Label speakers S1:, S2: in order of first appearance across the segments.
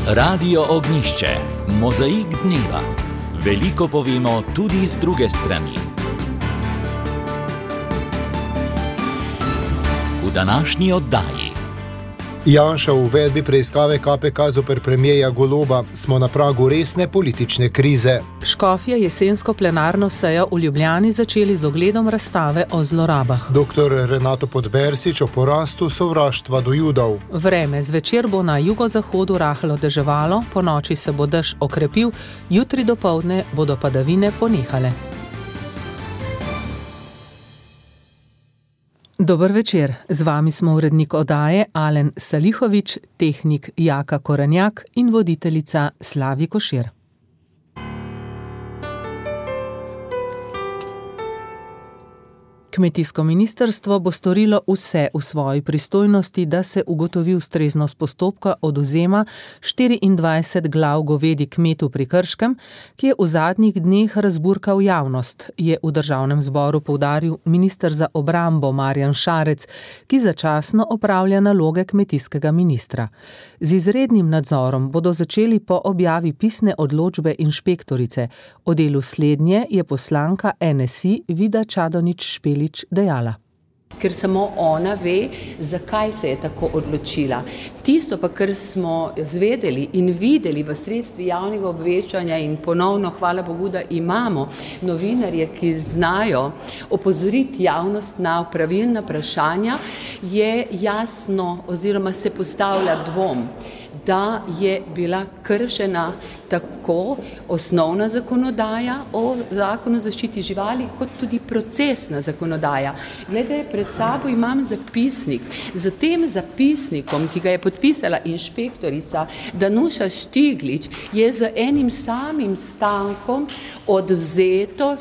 S1: Radio Ognjišče, mozaik dneva. Veliko povemo tudi z druge strani. V današnji oddaji.
S2: Janša v uvedbi preiskave KPK zoper premierja Goloba. Smo na pragu resne politične krize.
S3: Škofje jesensko plenarno sejo v Ljubljani začeli z ogledom razstave o zlorabah.
S2: Dr. Renato Podbersič o porastu sovraštva do Judov.
S3: Vreme. Zvečer bo na jugozahodu rahlo deževalo, ponoči se bo dež okrepil, jutri dopoldne bodo padavine ponehale. Dober večer, z vami smo urednik oddaje Alen Salihovič, tehnik Jaka Korenjak in voditeljica Slavi Košir. Kmetijsko ministrstvo bo storilo vse v svoji pristojnosti, da se ugotovi ustreznost postopka odvzema 24 glav govedi kmetu pri Krškem, ki je v zadnjih dneh razburkal javnost, je v državnem zboru poudaril minister za obrambo Marjan Šarec, ki začasno opravlja naloge kmetijskega ministra. Z izrednim nadzorom bodo začeli po objavi pisne odločbe inšpektorice. O delu slednje je poslanka NSI Vida Čadonič-Špelič dejala.
S4: Ker samo ona ve, zakaj se je tako odločila. Tisto pa, kar smo zvedeli in videli v sredstvi javnega obveščanja in ponovno, hvala Bogu, da imamo novinarje, ki znajo opozoriti javnost na pravilna vprašanja, je jasno oziroma se postavlja dvom, da je bila kršena tako osnovna zakonodaja o zakonu o zaščiti živali, kot tudi procesna zakonodaja. Glede, pred sabo imam zapisnik. Z tem zapisnikom, ki ga je podpisala inšpektorica Danuša Štiglič, je z enim samim stankom odvzeto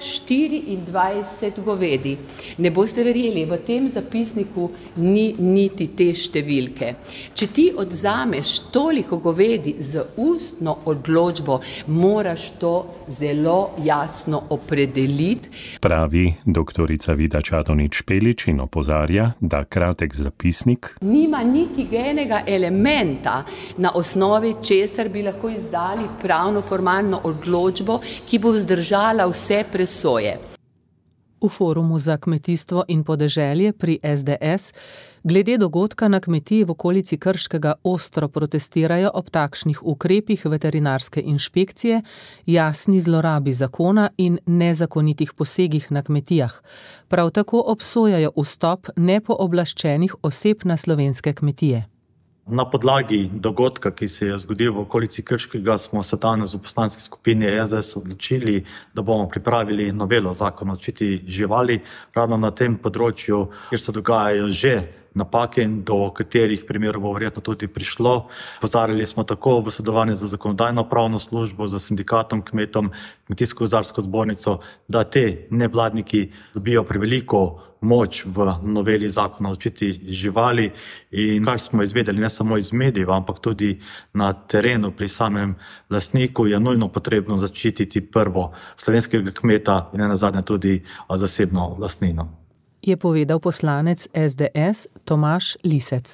S4: 24 govedi. Ne boste verjeli, v tem zapisniku ni niti te številke. Če ti odvzameš toliko govedi z ustno odločbo, moraš to zelo jasno opredeliti.
S5: Pravi doktorica Vida Čadonič-Špelič in opozarja, da kratek zapisnik
S4: nima niti enega elementa, na osnovi česar bi lahko izdali pravno formalno odločbo, ki bo vzdržala vse presoje.
S3: V Forumu za kmetijstvo in podeželje pri SDS glede dogodka na kmetiji v okolici Krškega ostro protestirajo ob takšnih ukrepih veterinarske inšpekcije, jasni zlorabi zakona in nezakonitih posegih na kmetijah. Prav tako obsojajo vstop nepooblaščenih oseb na slovenske kmetije.
S6: Na podlagi dogodka, ki se je zgodil v okolici Krškega, smo se danes v poslanski skupini SDS odločili, da bomo pripravili novelo zakona o zaščiti živali, ravno na tem področju, kjer se dogajajo že napake in do katerih primerov bo verjetno tudi prišlo. Pozarjali smo tako v sodelovanju z zakonodajno-pravno službo, z sindikatom kmetom, Kmetijsko-gozdarsko zbornico, da te nevladniki dobijo preveliko moč v noveli zakona o zaščiti živali in kar smo izvedeli ne samo iz medijev, ampak tudi na terenu pri samem lastniku, je nujno potrebno zaščititi prvo slovenskega kmeta in nenazadnje tudi zasebno lastnino.
S3: Je povedal poslanec SDS Tomaž Lisec.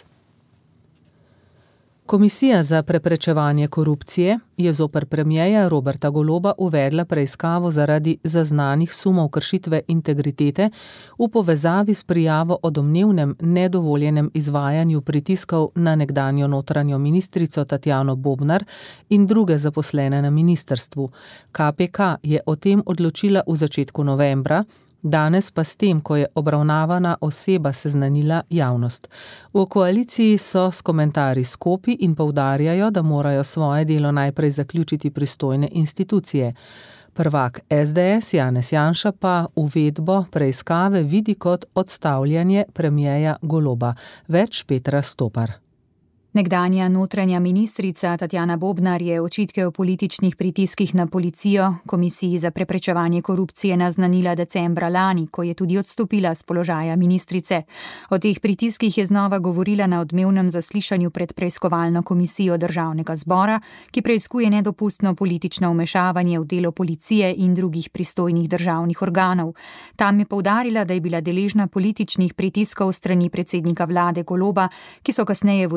S3: Komisija za preprečevanje korupcije je zoper premierja Roberta Goloba uvedla preiskavo zaradi zaznanih sumov kršitve integritete v povezavi s prijavo o domnevnem nedovoljenem izvajanju pritiskov na nekdanjo notranjo ministrico Tatjano Bobnar in druge zaposlene na ministrstvu. KPK je o tem odločila v začetku novembra, danes pa s tem, ko je obravnavana oseba seznanila javnost. V koaliciji so s komentarji skopi in poudarjajo, da morajo svoje delo najprej zaključiti pristojne institucije. Prvak SDS Janez Janša pa uvedbo preiskave vidi kot odstavljanje premierja Goloba. Več Petra Stopar.
S7: Nekdanja notranja ministrica Tatjana Bobnar je očitke o političnih pritiskih na policijo Komisiji za preprečevanje korupcije naznanila decembra lani, ko je tudi odstopila z položaja ministrice. O teh pritiskih je znova govorila na odmevnem zaslišanju pred preiskovalno komisijo Državnega zbora, ki preiskuje nedopustno politično vmešavanje v delo policije in drugih pristojnih državnih organov. Tam je poudarila, da je bila deležna političnih pritiskov strani predsednika vlade Goloba, ki so kasneje vodili do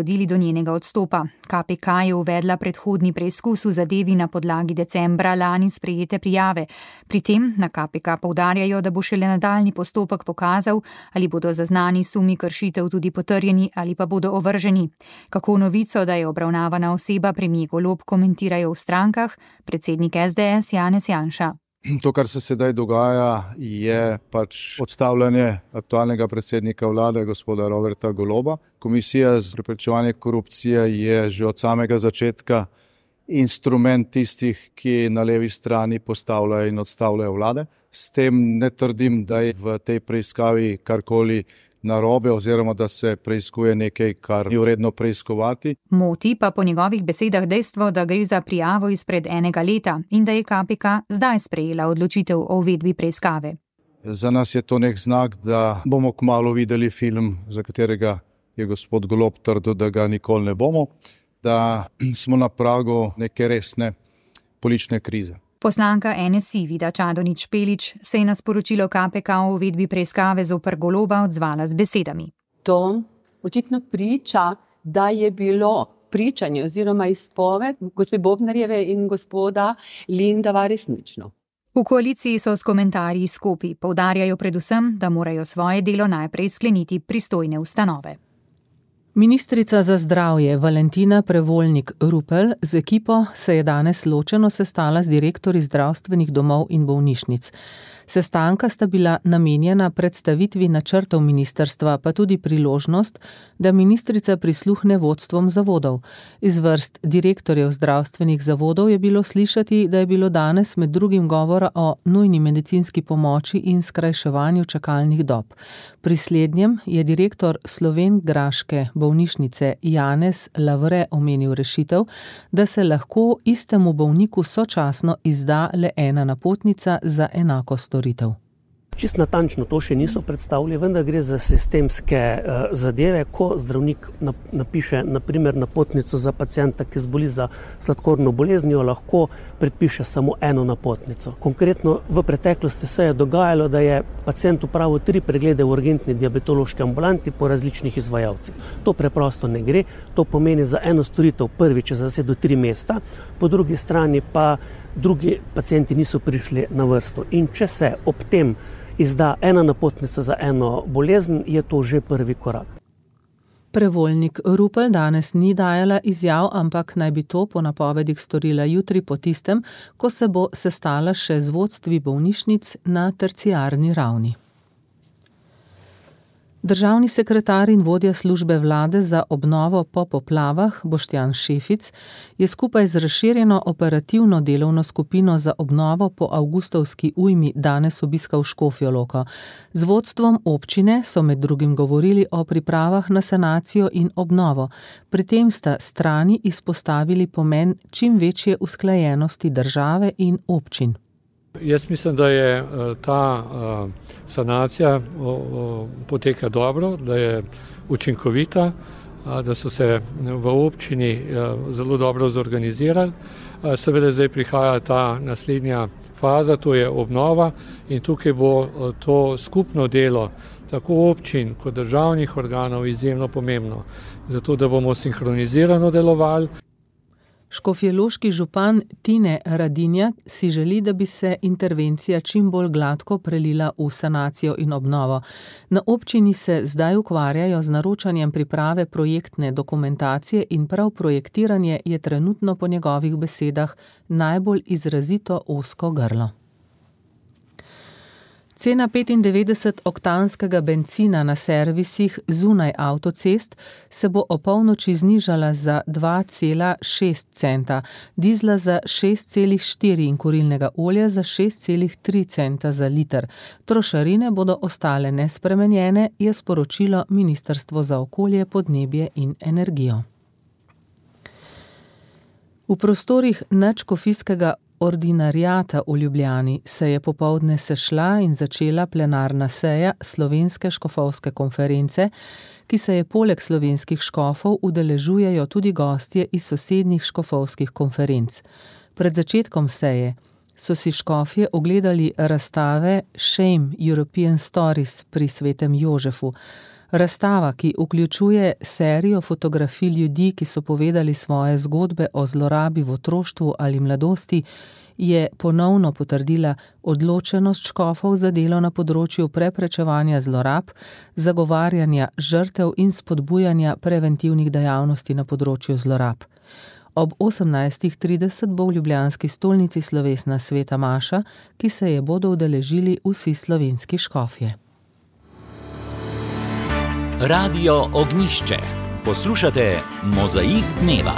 S7: njenega odstopa. KPK je uvedla predhodni preizkus v zadevi na podlagi decembra lani sprejete prijave. Pri tem na KPK poudarjajo, da bo šele nadaljnji postopek pokazal, ali bodo zaznani sumi kršitev tudi potrjeni ali pa bodo ovrženi. Kako novico, da je obravnavana oseba premier Golob, komentirajo v strankah, predsednik SDS Janez Janša.
S8: To, kar se sedaj dogaja, je pač odstavljanje aktualnega predsednika vlade, gospoda Roberta Goloba. Komisija za preprečevanje korupcije je že od samega začetka instrument tistih, ki na levi strani postavljajo in odstavljajo vlade. S tem ne trdim, da je v tej preiskavi karkoli narobe oziroma da se preiskuje nekaj, kar ni vredno preiskovati.
S7: Moti pa po njegovih besedah dejstvo, da gre za prijavo izpred enega leta in da je KPK zdaj sprejela odločitev o uvedbi preiskave.
S8: Za nas je to nek znak, da bomo kmalu videli film, za katerega je gospod Golob trdil, da ga nikoli ne bomo, da smo na pragu neke resne politične krize.
S7: Poslanka NSI Vida Čadonič Špelič se je na sporočilo KPK o uvedbi preiskave zoper Goloba odzvala z besedami.
S4: To očitno priča, da je bilo pričanje oziroma izpoved gospe Bobnarjeve in gospoda Lindava resnično.
S7: V koaliciji so s komentarji skopi, poudarjajo predvsem, da morajo svoje delo najprej skleniti pristojne ustanove.
S3: Ministrica za zdravje Valentina Prevolnik-Rupel z ekipo se je danes ločeno sestala z direktorji zdravstvenih domov in bolnišnic. Sestanka sta bila namenjena predstavitvi načrtov ministrstva, pa tudi priložnost, da ministrica prisluhne vodstvom zavodov. Iz vrst direktorjev zdravstvenih zavodov je bilo slišati, da je bilo danes med drugim govora o nujni medicinski pomoči in skrajševanju čakalnih dob. Pri slednjem je direktor slovenjgraške bolnišnice Janez Lavre omenil rešitev, da se lahko istemu bolniku sočasno izda le ena napotnica za enako storitev.
S9: Čist natančno to še niso predstavili, vendar gre za sistemske zadeve, ko zdravnik napiše naprimer napotnico za pacienta, ki zboli za sladkorno boleznijo, lahko predpiše samo eno napotnico. Konkretno v preteklosti se je dogajalo, da je pacient opravil 3 preglede v urgentni diabetološki ambulanti po različnih izvajalcih. To preprosto ne gre, to pomeni za eno storitev prvič zasedo 3 mesta, po drugi strani pa drugi pacienti niso prišli na vrsto. In če se ob tem izda ena napotnica za eno bolezen, je to že prvi korak.
S3: Prevolnik-Rupel danes ni dajala izjav, ampak naj bi to po napovedih storila jutri po tistem, ko se bo sestala še z vodstvi bolnišnic na terciarni ravni. Državni sekretar in vodja službe vlade za obnovo po poplavah Boštjan Šefic je skupaj z razširjeno operativno delovno skupino za obnovo po avgustovski ujmi danes obiskal Škofjo Loko. Z vodstvom občine so med drugim govorili o pripravah na sanacijo in obnovo. Pri tem sta strani izpostavili pomen čim večje usklajenosti države in občin.
S10: Jaz mislim, da je ta sanacija poteka dobro, da je učinkovita, da so se v občini zelo dobro zorganizirali. Seveda zdaj prihaja ta naslednja faza, to je obnova in tukaj bo to skupno delo tako občin kot državnih organov izjemno pomembno, zato da bomo sinhronizirano delovali.
S3: Škofjeloški župan Tine Radinjak si želi, da bi se intervencija čim bolj gladko prelila v sanacijo in obnovo. Na občini se zdaj ukvarjajo z naročanjem priprave projektne dokumentacije in prav projektiranje je trenutno po njegovih besedah najbolj izrazito ozko grlo. Cena 95-oktanskega bencina na servisih zunaj avtocest se bo opolnoči znižala za 2,6 centa, dizla za 6,4 in kurilnega olja za 6,3 centa za liter. Trošarine bodo ostale nespremenjene, je sporočilo Ministrstvo za okolje, podnebje in energijo. V prostorih nadškofijskega ordinariata v Ljubljani se je popoldne sešla in začela plenarna seja Slovenske škofovske konference, ki se je poleg slovenskih škofov udeležujejo tudi gostje iz sosednjih škofovskih konferenc. Pred začetkom seje so si škofje ogledali razstave Shame European Stories pri Svetem Jožefu. Razstava, ki vključuje serijo fotografij ljudi, ki so povedali svoje zgodbe o zlorabi v otroštvu ali mladosti, je ponovno potrdila odločenost škofov za delo na področju preprečevanja zlorab, zagovarjanja žrtev in spodbujanja preventivnih dejavnosti na področju zlorab. Ob 18:30 bo v ljubljanski stolnici slovesna sveta maša, ki se je bodo udeležili vsi slovenski škofje.
S1: Radio Ognjišče. Poslušate Mozaik dneva.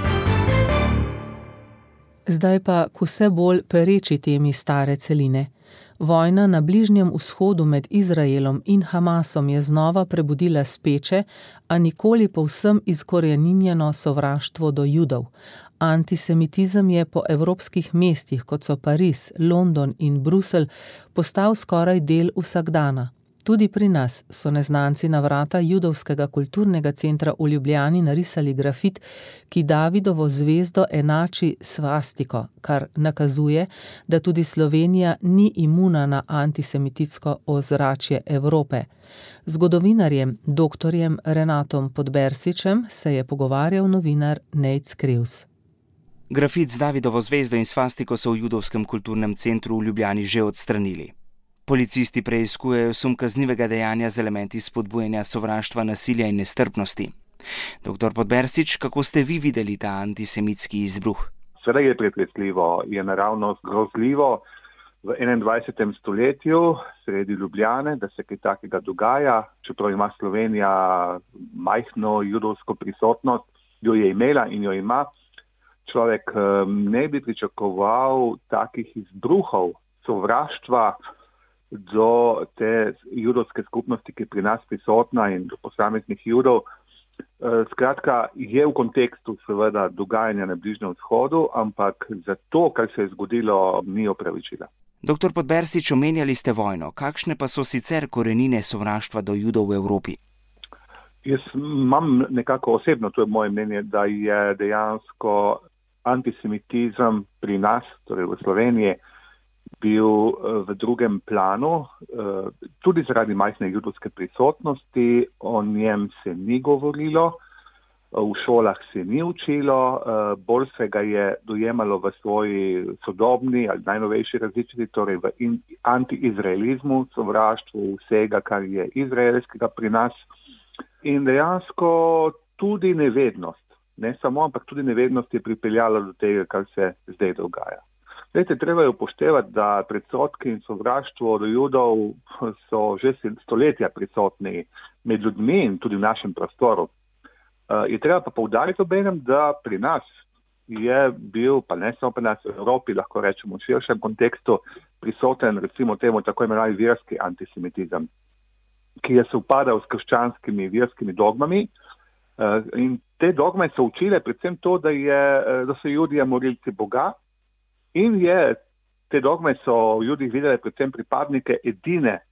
S3: Zdaj pa k vse bolj pereči temi stare celine. Vojna na Bližnjem vzhodu med Izraelom in Hamasom je znova prebudila speče, a nikoli povsem izkoreninjeno sovraštvo do Judov. Antisemitizem je po evropskih mestih, kot so Pariz, London in Bruselj, postal skoraj del vsakdana. Tudi pri nas so neznanci na vrata judovskega kulturnega centra v Ljubljani narisali grafit, ki Davidovo zvezdo enači svastiko, kar nakazuje, da tudi Slovenija ni imuna na antisemitsko ozračje Evrope. Z zgodovinarjem dr. Renatom Podbersičem se je pogovarjal novinar Nejc Krivs.
S11: Grafit z Davidovo zvezdo in svastiko so v judovskem kulturnem centru v Ljubljani že odstranili. Policisti preiskujejo sum kaznivega dejanja z elementi spodbujanja sovraštva, nasilja in nestrpnosti. Dr. Podbersič, kako ste vi videli ta antisemitski izbruh?
S12: Seveda je pretresljivo, je naravnost grozljivo v 21. stoletju sredi Ljubljane, da se kaj takega dogaja, čeprav ima Slovenija majhno judovsko prisotnost, jo je imela in jo ima. Človek ne bi pričakoval takih izbruhov sovraštva do te judovske skupnosti, ki je pri nas prisotna in do posameznih judov. Skratka, je v kontekstu seveda dogajanja na Bližnjem vzhodu, ampak za to, kar se je zgodilo, ni opravičila.
S11: Dr. Podbersič, omenjali ste vojno. Kakšne pa so sicer korenine sovraštva do Judov v Evropi?
S12: Jaz imam nekako osebno, to je moje mnenje, da je dejansko antisemitizem pri nas, torej v Sloveniji, bil v drugem planu, tudi zaradi majhne judovske prisotnosti, o njem se ni govorilo, v šolah se ni učilo, bolj se ga je dojemalo v svoji sodobni ali najnovejši različici, torej v antiizraelizmu, sovraštvu vsega, kar je izraelskega pri nas. In dejansko tudi nevednost, ne samo, ampak tudi nevednost je pripeljala do tega, kar se zdaj dogaja. Zdaj, treba je upoštevati, da predsodki in sovraštvo do Judov so že stoletja prisotni med ljudmi in tudi v našem prostoru. Je treba pa poudariti obenem, da pri nas je bil, pa ne samo pri nas, v Evropi, lahko rečemo v širšem kontekstu, prisoten recimo temu tako imenovani verski antisemitizem, ki je sovpadal s krščanskimi verskimi dogmami. In te dogme so učile predvsem to, da so Judije morilci Boga. In te dogme so v Judih videli predvsem pripadnike edine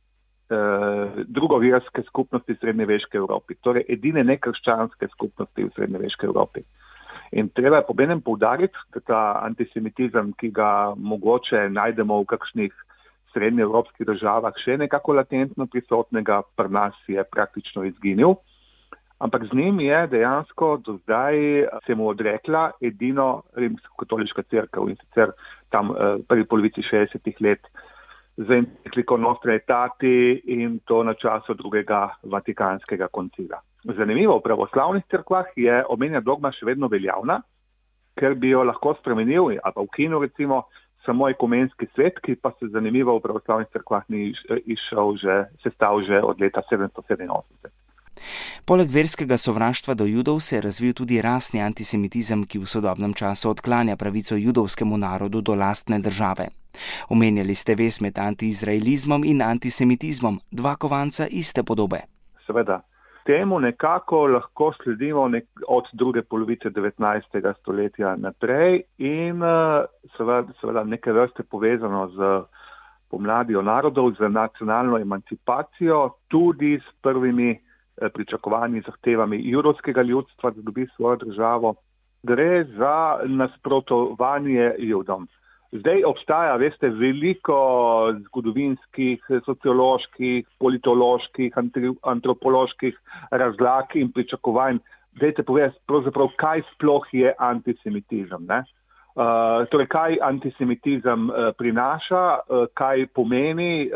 S12: drugoverske skupnosti v srednjeveški Evropi, torej edine nekrščanske skupnosti v srednjeveški Evropi. In treba je pobenem poudariti, da ta antisemitizem, ki ga mogoče najdemo v kakšnih srednjeevropskih državah, še nekako latentno prisotnega, pri nas je praktično izginil. Ampak z njim je dejansko do zdaj se mu odrekla edino rimsko-katoliška cerkev in sicer tam prvi polovici 60. let za encikliko Nostra Aetate in to na času drugega Vatikanskega koncila. Zanimivo, v pravoslavnih cerkvah je omenjena dogma še vedno veljavna, ker bi jo lahko spremenil ali pa ukinil recimo samo ekumenski svet, ki pa se zanimivo v pravoslavnih cerkvah ni sestal že od leta 787.
S11: Poleg verskega sovraštva do Judov se je razvil tudi rasni antisemitizem, ki v sodobnem času odklanja pravico judovskemu narodu do lastne države. Omenjali ste vez med antiizraelizmom in antisemitizmom, dva kovanca iste podobe.
S12: Seveda, temu nekako lahko sledimo od druge polovice 19. stoletja naprej in seveda neke vrste povezano z pomladjo narodov, z nacionalno emancipacijo, tudi s prvimi pričakovanji, zahtevami judovskega ljudstva, da dobi svojo državo. Gre za nasprotovanje Judom. Zdaj obstaja, veste, veliko zgodovinskih, socioloških, politoloških, antropoloških razlag in pričakovanj. Dajte povedati, pravzaprav, kaj sploh je antisemitizem, ne? Torej, kaj antisemitizem prinaša, kaj pomeni,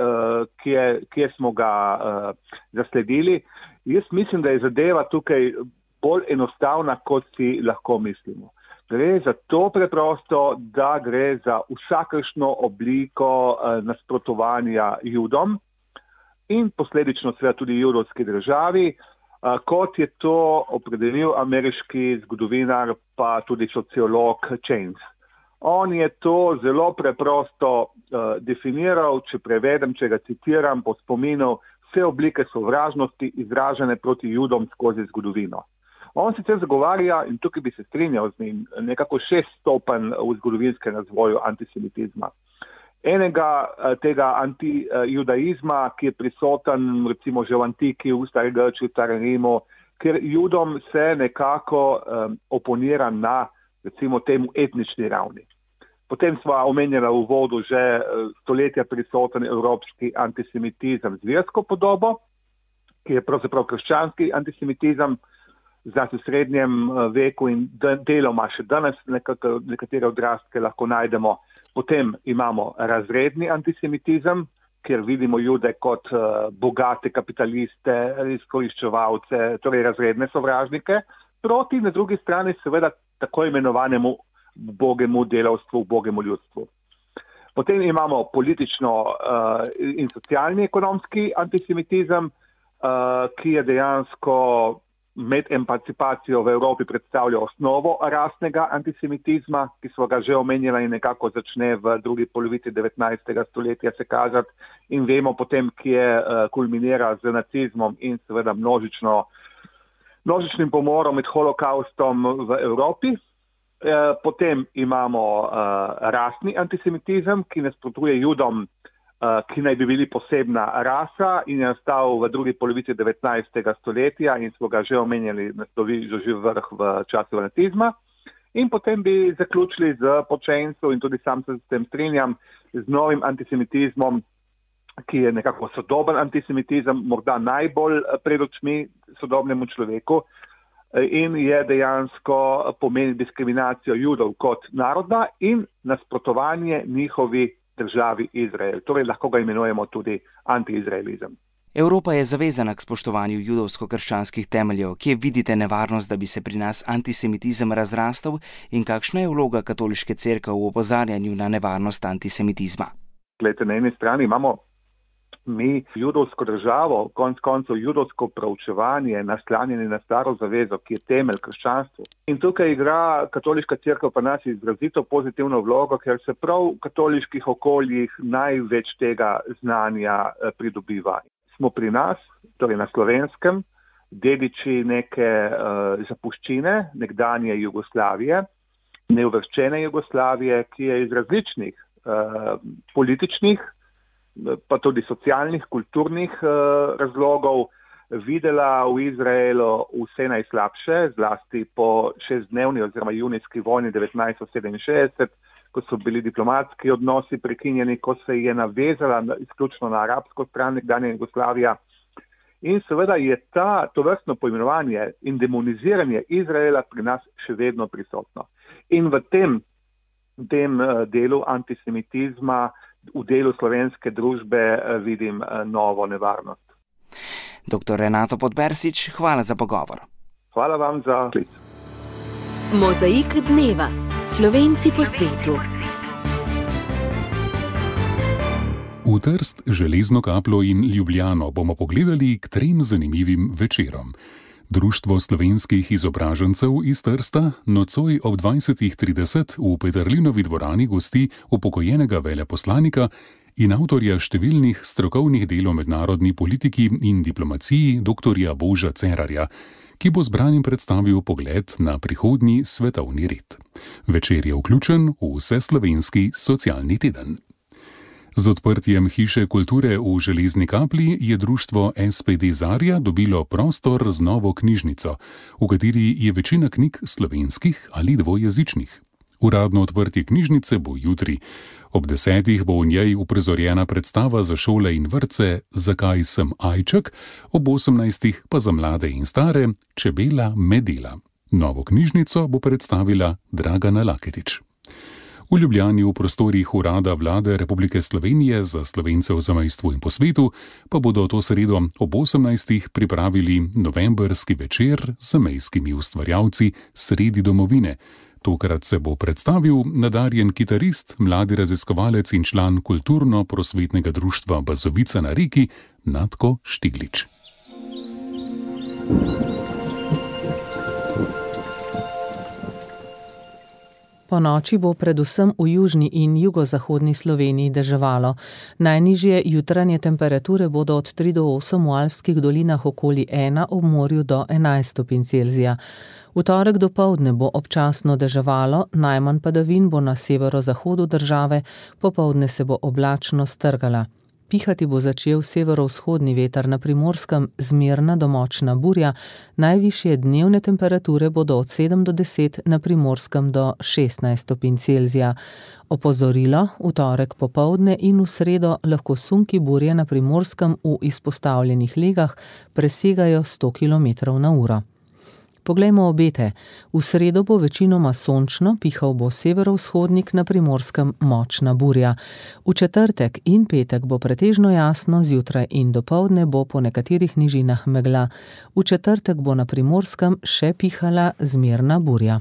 S12: kje smo ga zasledili. Jaz mislim, da je zadeva tukaj bolj enostavna, kot si lahko mislimo. Gre za to preprosto, da gre za vsakršno obliko nasprotovanja Judom in posledično seveda tudi judovski državi, kot je to opredelil ameriški zgodovinar pa tudi sociolog Chains. On je to zelo preprosto definiral, če prevedem, če ga citiram po spominu, vse oblike sovražnosti izražene proti Judom skozi zgodovino. On sicer zagovarja, in tukaj bi se strinjal z njim, nekako 6 stopenj v zgodovinskem razvoju antisemitizma. Enega tega antijudaizma, ki je prisoten recimo že v antiki, v Stari Grčiji, v Starem Rimu, ker Judom se nekako oponira na recimo temu etnični ravni. Potem sva omenjala v uvodu že stoletja prisoten evropski antisemitizem z versko podobo, ki je pravzaprav krščanski antisemitizem, zlasti v srednjem veku in deloma še danes nekatere odrastke lahko najdemo. Potem imamo razredni antisemitizem, kjer vidimo Jude kot bogate kapitaliste, izkoriščevalce, torej razredne sovražnike, proti na drugi strani seveda tako imenovanemu bogemu delavstvu, bogemu ljudstvu. Potem imamo politično in socialni ekonomski antisemitizem, ki je dejansko med emancipacijo v Evropi predstavlja osnovo rasnega antisemitizma, ki smo ga že omenjali in nekako začne v drugi polovici 19. stoletja se kazati in vemo potem, kje kulminira z nacizmom in seveda množičnim pomorom med holokaustom v Evropi. Potem imamo rasni antisemitizem, ki nasprotuje Judom, ki naj bi bili posebna rasa in je nastal v drugi polovici 19. stoletja in smo ga že omenjali, že vrh v času nacizma. In potem bi zaključili z Chainsom in tudi sam se s tem strinjam, z novim antisemitizmom, ki je nekako sodoben antisemitizem, morda najbolj pred očmi sodobnemu človeku in je dejansko pomeni diskriminacijo Judov kot naroda in nasprotovanje njihovi državi Izrael. Torej lahko ga imenujemo tudi antiizraelizem.
S11: Evropa je zavezana k spoštovanju judovsko-krščanskih temeljev. Kje vidite nevarnost, da bi se pri nas antisemitizem razrastel in kakšna je vloga katoliške cerkve v opozarjanju na nevarnost antisemitizma?
S12: Glejte, na eni strani imamo mi judovsko državo, konec koncev judovsko proučevanje, naslanjanje na staro zavezo, ki je temelj krščanstvu. In tukaj igra katoliška cerkev pa nas izrazito pozitivno vlogo, ker se prav v katoliških okoljih največ tega znanja pridobiva. Smo pri nas, torej na Slovenskem, dediči neke zapuščine, nekdanje Jugoslavije, neuvrščene Jugoslavije, ki je iz različnih političnih, pa tudi socialnih, kulturnih razlogov videla v Izraelu vse najslabše, zlasti po 6-dnevni oziroma junijski vojni 1967, ko so bili diplomatski odnosi prekinjeni, ko se je navezala izključno na arabsko stran nekdanja Jugoslavija. In seveda je tovrstno poimenovanje in demoniziranje Izraela pri nas še vedno prisotno. In v tem delu antisemitizma, v delu slovenske družbe vidim novo nevarnost.
S11: Dr. Renato Podbersič, hvala za pogovor.
S12: Hvala vam za klic.
S13: Mozaik dneva. Slovenci po svetu.
S5: V Trst, Železno Kaplo in Ljubljano bomo pogledali k 3 zanimivim večerom. Društvo slovenskih izobražencev iz Trsta nocoj ob 20:30 v Peterlinovi dvorani gosti upokojenega veleposlanika in avtorja številnih strokovnih del o mednarodni politiki in diplomaciji dr. Boža Cerarja, ki bo zbranim predstavil pogled na prihodnji svetovni red. Večer je vključen v vseslovenski socialni teden. Z odprtjem Hiše kulture v Železni Kapli je društvo SPD Zarja dobilo prostor z novo knjižnico, v kateri je večina knjig slovenskih ali dvojezičnih. Uradno odprtje knjižnice bo jutri. Ob 10. bo v njej uprizorjena predstava za šole in vrtce Zakaj sem ajček, ob 18. pa za mlade in stare Čebela medela. Novo knjižnico bo predstavila Dragana Laketič. V Ljubljani v prostorih Urada Vlade Republike Slovenije za Slovence v zamejstvu in po svetu pa bodo to sredo ob 18. pripravili novembrski večer z zamejskimi ustvarjalci sredi domovine. Tokrat se bo predstavil nadarjen kitarist, mladi raziskovalec in član kulturno-prosvetnega društva Bazovica na Reki Natko Štiglič.
S3: Po noči bo predvsem v južni in jugozahodni Sloveniji deževalo. Najnižje jutranje temperature bodo od 3 do 8 v alpskih dolinah okoli 1, ob morju do 11 stopinj Celzija. V torek dopoldne bo občasno deževalo, najmanj padavin bo na severozahodu države, popoldne se bo oblačno strgala. Pihati bo začel severovzhodni veter, na Primorskem zmerna do močna burja, najvišje dnevne temperature bodo od 7 do 10, na Primorskem do 16 stopinj Celzija. Opozorilo, v torek popoldne in v sredo lahko sunki burje na Primorskem v izpostavljenih legah presegajo 100 km/h. Poglejmo obete. V sredo bo večinoma sončno, pihal bo severovzhodnik, na Primorskem močna burja. V četrtek in petek bo pretežno jasno, zjutraj in dopoldne bo po nekaterih nižinah megla. V četrtek bo na Primorskem še pihala zmerna burja.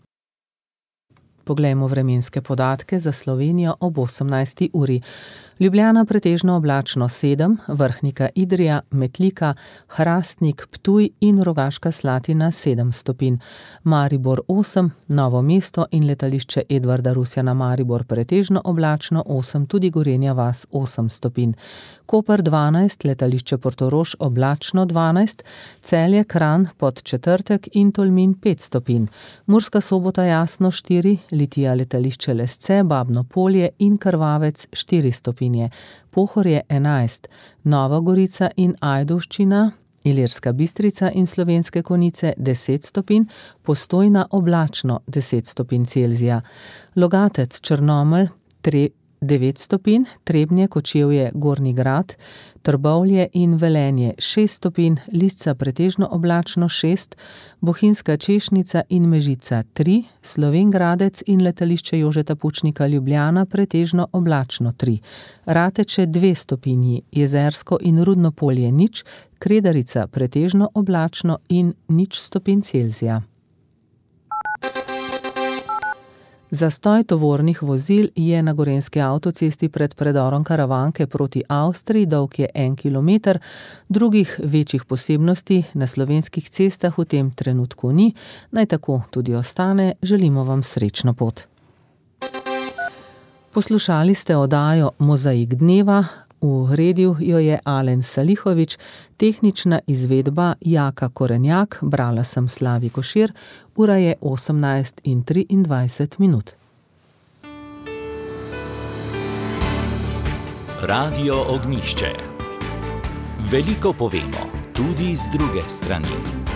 S3: Poglejmo vremenske podatke za Slovenijo ob 18. uri. Ljubljana pretežno oblačno 7, Vrhnika Idrija, Metlika, Hrastnik, Ptuj in Rogaška Slatina 7 stopinj. Maribor 8, Novo mesto in letališče Edvarda Rusjana Maribor pretežno oblačno 8, tudi Gorenja vas 8 stopinj. Koper 12, letališče Portorož oblačno 12, Celje, Kranj, Podčetrtek in Tolmin 5 stopinj. Murska Sobota jasno 4, Litija letališče Lesce, Babno Polje in Krvavec 4 stopinje. Pohorje 11, Nova Gorica in Ajdovščina, Ilirska Bistrica in Slovenske Konjice 10 stopinj, Postojna oblačno 10 stopinj Celzija. Logatec, Črnomelj 9 stopinj, Trebnje, Kočevje, Gornji Grad, Trbovlje in Velenje 6 stopinj, Lisca pretežno oblačno 6, Bohinjska Češnica in Mežica 3, Slovenj Gradec in letališče Jožeta Pučnika Ljubljana pretežno oblačno 3, Rateče 2 stopinji, Jezersko in Rudno Polje 0, Kredarica pretežno oblačno in 0 stopinj Celzija. Zastoj tovornih vozil je na gorenjski avtocesti pred predorom Karavanke proti Avstriji, dolg je 1 km, drugih večjih posebnosti na slovenskih cestah v tem trenutku ni, naj tako tudi ostane, želimo vam srečno pot. Poslušali ste oddajo Mozaik dneva, uredil jo je Alen Salihovič, tehnična izvedba Jaka Korenjak, brala sem Slavi Košir, ura je 18:23.
S1: Radio Ognjišče. Veliko povemo, tudi z druge strani.